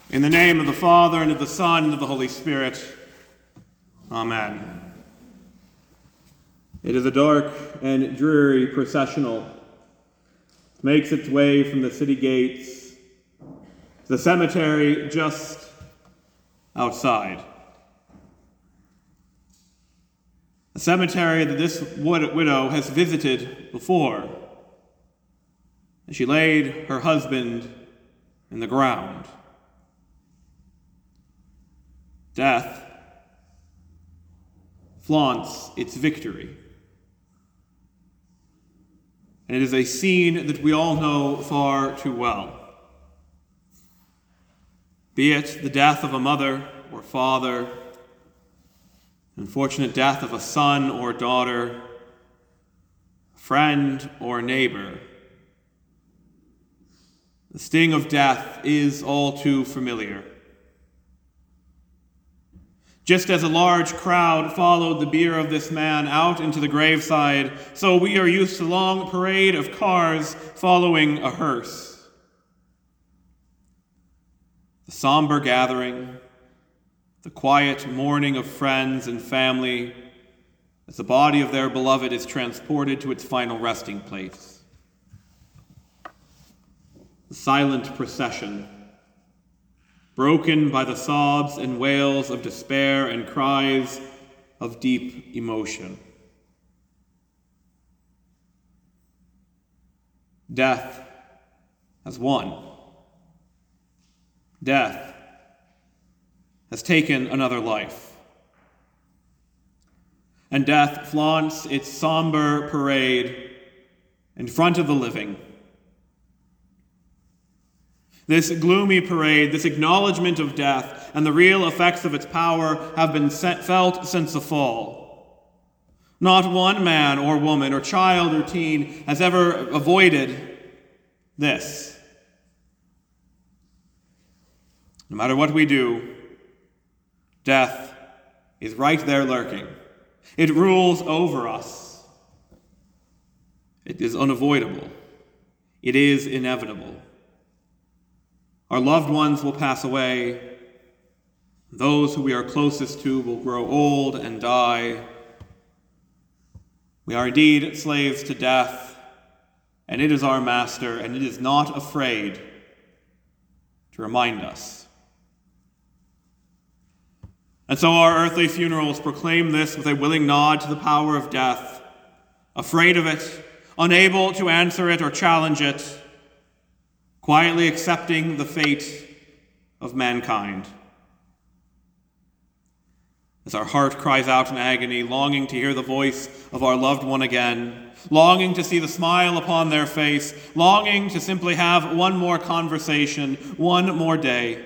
In the name of the Father, and of the Son, and of the Holy Spirit. Amen. It is a dark and dreary processional. It makes its way from the city gates to the cemetery just outside. A cemetery that this widow has visited before. And she laid her husband in the ground. Death flaunts its victory. And it is a scene that we all know far too well. Be it the death of a mother or father, unfortunate death of a son or daughter, friend or neighbor. The sting of death is all too familiar. Just as a large crowd followed the bier of this man out into the graveside, so we are used to the long parade of cars following a hearse. The somber gathering, the quiet mourning of friends and family, as the body of their beloved is transported to its final resting place. The silent procession, broken by the sobs and wails of despair and cries of deep emotion. Death has won. Death has taken another life. And death flaunts its somber parade in front of the living. This gloomy parade, this acknowledgement of death and the real effects of its power have been felt since the fall. Not one man or woman or child or teen has ever avoided this. No matter what we do, death is right there lurking. It rules over us. It is unavoidable. It is inevitable. Our loved ones will pass away. Those who we are closest to will grow old and die. We are indeed slaves to death, and it is our master, and it is not afraid to remind us. And so our earthly funerals proclaim this with a willing nod to the power of death, afraid of it, unable to answer it or challenge it, quietly accepting the fate of mankind. As our heart cries out in agony, longing to hear the voice of our loved one again, longing to see the smile upon their face, longing to simply have one more conversation, one more day.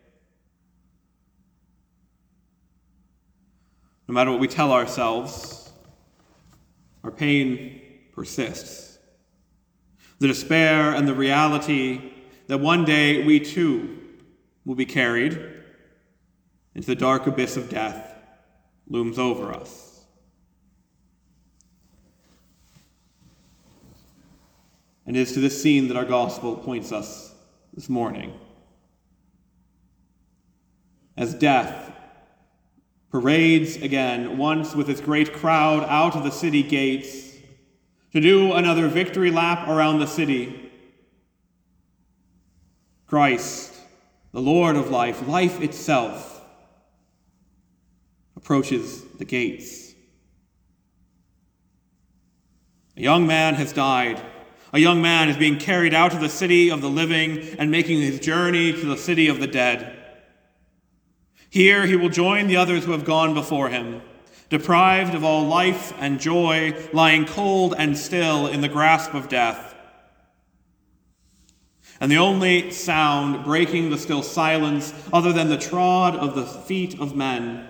No matter what we tell ourselves, our pain persists. The despair and the reality that one day we too will be carried into the dark abyss of death looms over us. And it is to this scene that our gospel points us this morning. As death parades again, once with its great crowd out of the city gates, to do another victory lap around the city, Christ, the Lord of life, life itself, approaches the gates. A young man has died. A young man is being carried out of the city of the living and making his journey to the city of the dead. Here he will join the others who have gone before him, deprived of all life and joy, lying cold and still in the grasp of death. And the only sound breaking the still silence, other than the trod of the feet of men,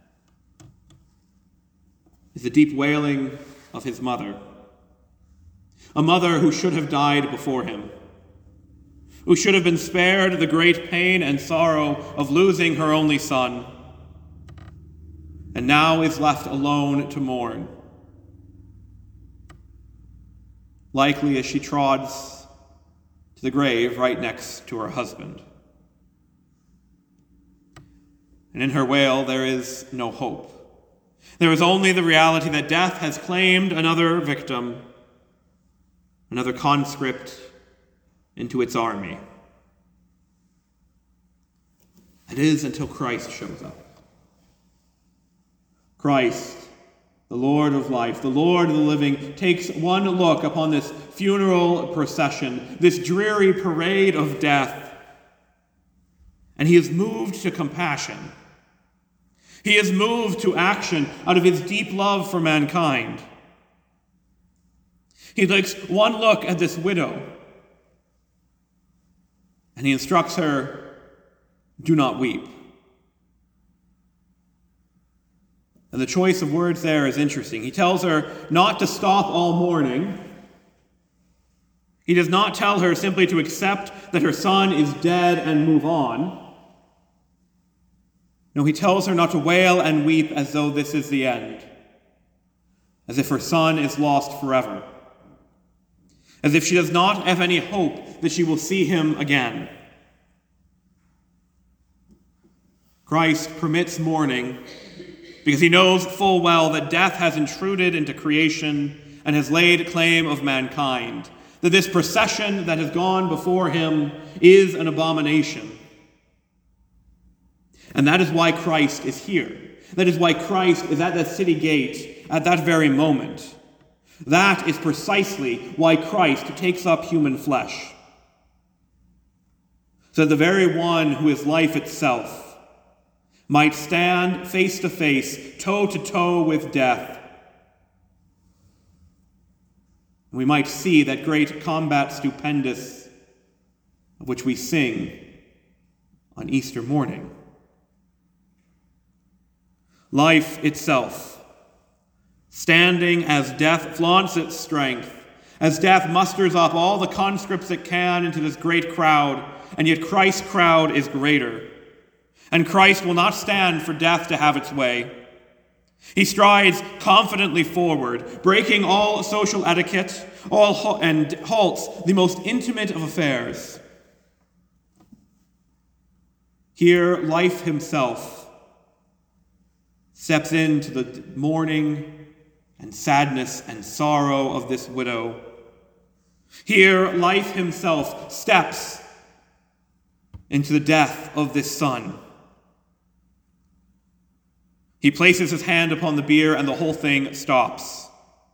is the deep wailing of his mother. A mother who should have died before him, who should have been spared the great pain and sorrow of losing her only son, and now is left alone to mourn. Likely as she trods to the grave right next to her husband. And in her wail, there is no hope. There is only the reality that death has claimed another victim, another conscript into its army. That is until Christ shows up. Christ, the Lord of life, the Lord of the living, takes one look upon this funeral procession, this dreary parade of death, and he is moved to compassion. He is moved to action out of his deep love for mankind. He takes one look at this widow, and he instructs her, "Do not weep." And the choice of words there is interesting. He tells her not to stop all mourning. He does not tell her simply to accept that her son is dead and move on. No, he tells her not to wail and weep as though this is the end, as if her son is lost forever, as if she does not have any hope that she will see him again. Christ permits mourning because he knows full well that death has intruded into creation and has laid claim of mankind, that this procession that has gone before him is an abomination. And that is why Christ is here. That is why Christ is at that city gate at that very moment. That is precisely why Christ takes up human flesh. So that the very one who is life itself might stand face to face, toe to toe with death. And we might see that great combat stupendous of which we sing on Easter morning. Life itself, standing as death flaunts its strength, as death musters up all the conscripts it can into this great crowd, and yet Christ's crowd is greater. And Christ will not stand for death to have its way. He strides confidently forward, breaking all social etiquette, and halts the most intimate of affairs. Here, life himself steps into the mourning and sadness and sorrow of this widow. Here, life himself steps into the death of this son. He places his hand upon the bier and the whole thing stops.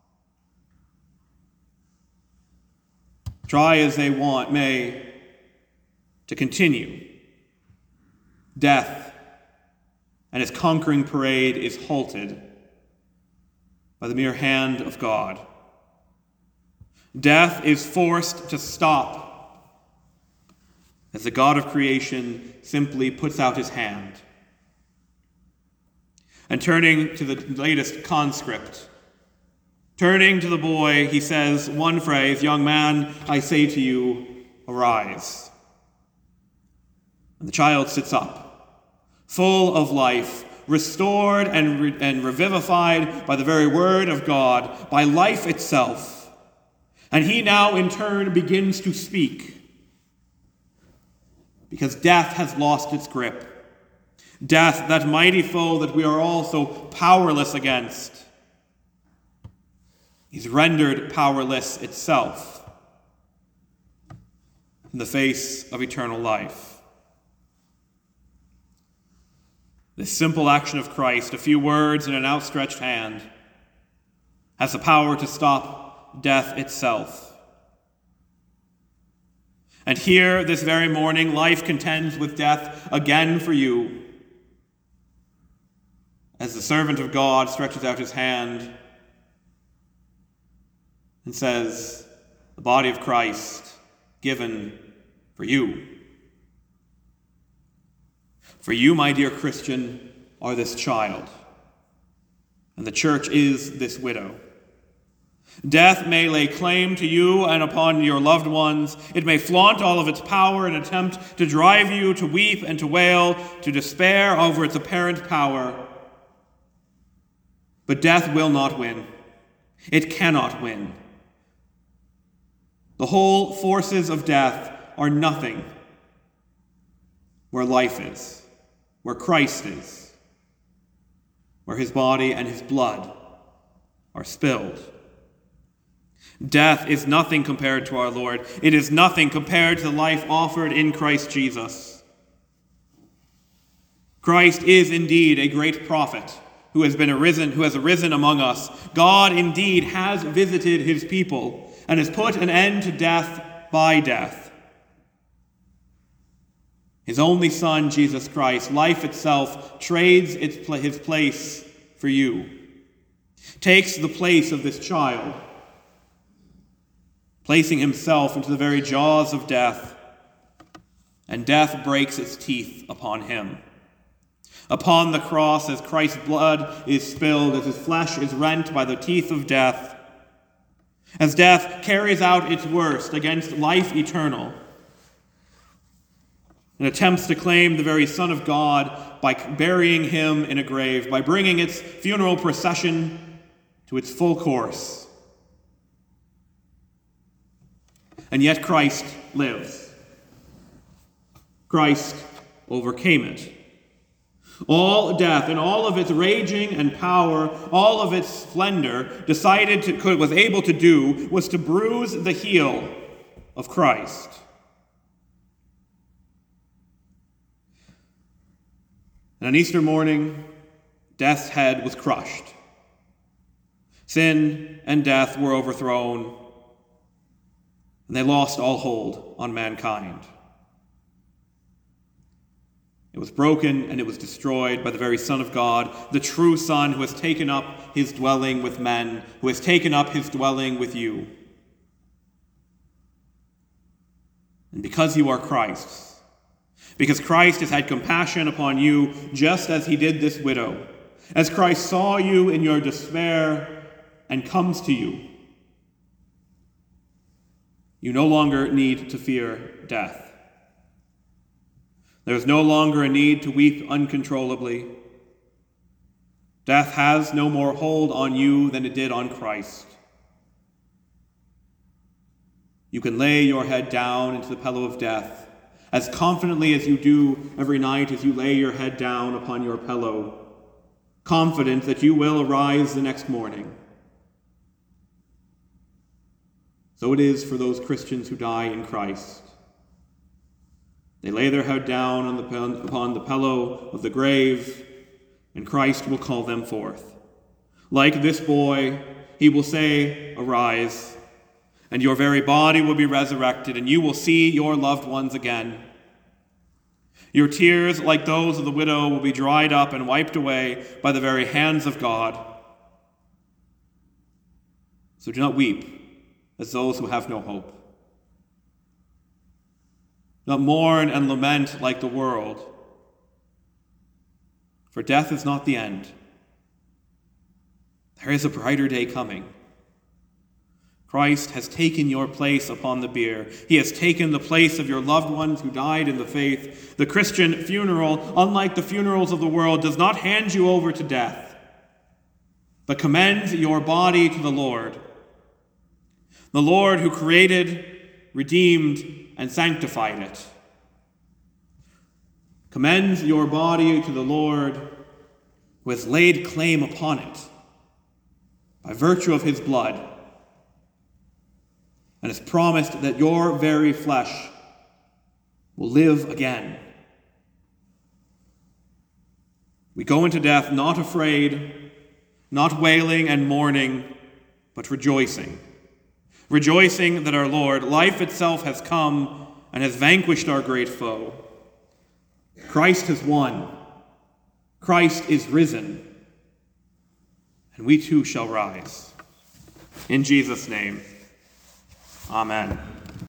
Try as they may to continue. Death and its conquering parade is halted by the mere hand of God. Death is forced to stop as the God of creation simply puts out his hand. And turning to the latest conscript, turning to the boy, he says one phrase, "Young man, I say to you, arise." And the child sits up, full of life, restored and revivified by the very word of God, by life itself. And he now in turn begins to speak, because death has lost its grip. Death, that mighty foe that we are all so powerless against, is rendered powerless itself in the face of eternal life. This simple action of Christ, a few words and an outstretched hand, has the power to stop death itself. And here, this very morning, life contends with death again for you, as the servant of God stretches out his hand and says, "The body of Christ given for you." For you, my dear Christian, are this child, and the church is this widow. Death may lay claim to you and upon your loved ones. It may flaunt all of its power and attempt to drive you to weep and to wail, to despair over its apparent power. But death will not win. It cannot win. The whole forces of death are nothing where life is. where Christ is, where his body and his blood are spilled. Death is nothing compared to our Lord. It is nothing compared to the life offered in Christ Jesus. Christ is indeed a great prophet who has arisen among us. God indeed has visited his people and has put an end to death by death. His only Son, Jesus Christ, life itself, trades his place for you, takes the place of this child, placing himself into the very jaws of death, and death breaks its teeth upon him. Upon the cross, as Christ's blood is spilled, as his flesh is rent by the teeth of death, as death carries out its worst against life eternal, and attempts to claim the very Son of God by burying him in a grave, by bringing its funeral procession to its full course. And yet Christ lives. Christ overcame it. All death and all of its raging and power, all of its splendor, was able to do was to bruise the heel of Christ. And on Easter morning, death's head was crushed. Sin and death were overthrown, and they lost all hold on mankind. It was broken and it was destroyed by the very Son of God, the true Son who has taken up his dwelling with men, who has taken up his dwelling with you. And because you are Christ's, because Christ has had compassion upon you just as he did this widow, as Christ saw you in your despair and comes to you, you no longer need to fear death. There is no longer a need to weep uncontrollably. Death has no more hold on you than it did on Christ. You can lay your head down into the pillow of death as confidently as you do every night as you lay your head down upon your pillow, confident that you will arise the next morning. So it is for those Christians who die in Christ. They lay their head down upon the pillow of the grave, and Christ will call them forth. Like this boy, he will say, "Arise," and your very body will be resurrected, and you will see your loved ones again. Your tears, like those of the widow, will be dried up and wiped away by the very hands of God. So do not weep as those who have no hope. Not mourn and lament like the world, for death is not the end. There is a brighter day coming. Christ has taken your place upon the bier. He has taken the place of your loved ones who died in the faith. The Christian funeral, unlike the funerals of the world, does not hand you over to death, but commends your body to the Lord. The Lord who created, redeemed, and sanctified it. Commends your body to the Lord, who has laid claim upon it by virtue of his blood, and has promised that your very flesh will live again. We go into death not afraid, not wailing and mourning, but rejoicing. Rejoicing that our Lord, life itself, has come and has vanquished our great foe. Christ has won. Christ is risen. And we too shall rise. In Jesus' name, amen.